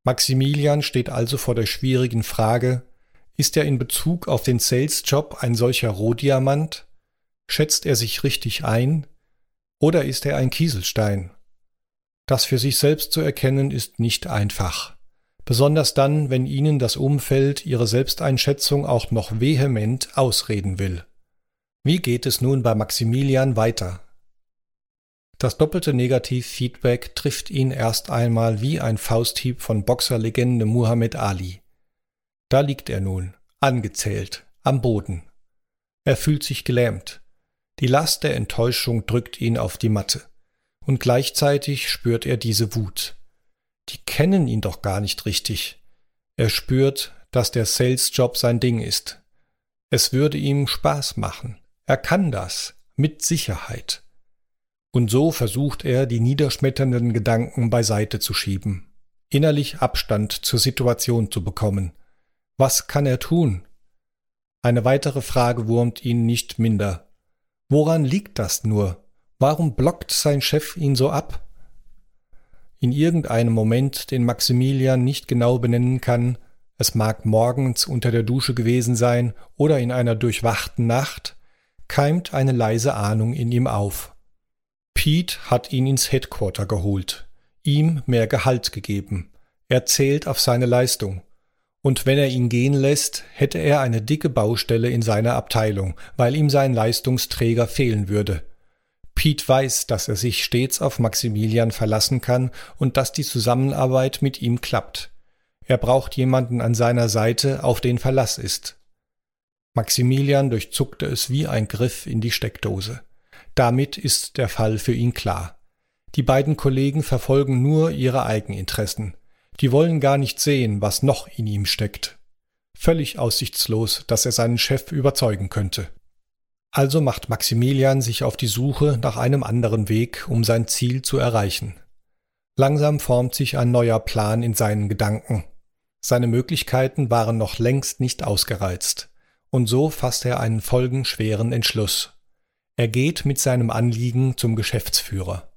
Maximilian steht also vor der schwierigen Frage: Ist er in Bezug auf den Sales-Job ein solcher Rohdiamant? Schätzt er sich richtig ein? Oder ist er ein Kieselstein? Das für sich selbst zu erkennen, ist nicht einfach. Besonders dann, wenn ihnen das Umfeld ihre Selbsteinschätzung auch noch vehement ausreden will. Wie geht es nun bei Maximilian weiter? Das doppelte Negativ-Feedback trifft ihn erst einmal wie ein Fausthieb von Boxerlegende Muhammad Ali. Da liegt er nun, angezählt, am Boden. Er fühlt sich gelähmt. Die Last der Enttäuschung drückt ihn auf die Matte. Und gleichzeitig spürt er diese Wut. Die kennen ihn doch gar nicht richtig. Er spürt, dass der Sales-Job sein Ding ist. Es würde ihm Spaß machen. Er kann das, mit Sicherheit. Und so versucht er, die niederschmetternden Gedanken beiseite zu schieben, innerlich Abstand zur Situation zu bekommen. Was kann er tun? Eine weitere Frage wurmt ihn nicht minder. Woran liegt das nur? Warum blockt sein Chef ihn so ab? In irgendeinem Moment, den Maximilian nicht genau benennen kann, es mag morgens unter der Dusche gewesen sein oder in einer durchwachten Nacht, keimt eine leise Ahnung in ihm auf. Pete hat ihn ins Headquarter geholt, ihm mehr Gehalt gegeben. Er zählt auf seine Leistung. Und wenn er ihn gehen lässt, hätte er eine dicke Baustelle in seiner Abteilung, weil ihm sein Leistungsträger fehlen würde. Pete weiß, dass er sich stets auf Maximilian verlassen kann und dass die Zusammenarbeit mit ihm klappt. Er braucht jemanden an seiner Seite, auf den Verlass ist. Maximilian durchzuckte es wie ein Griff in die Steckdose. Damit ist der Fall für ihn klar. Die beiden Kollegen verfolgen nur ihre Eigeninteressen. Die wollen gar nicht sehen, was noch in ihm steckt. Völlig aussichtslos, dass er seinen Chef überzeugen könnte. Also macht Maximilian sich auf die Suche nach einem anderen Weg, um sein Ziel zu erreichen. Langsam formt sich ein neuer Plan in seinen Gedanken. Seine Möglichkeiten waren noch längst nicht ausgereizt. Und so fasst er einen folgenschweren Entschluss. Er geht mit seinem Anliegen zum Geschäftsführer.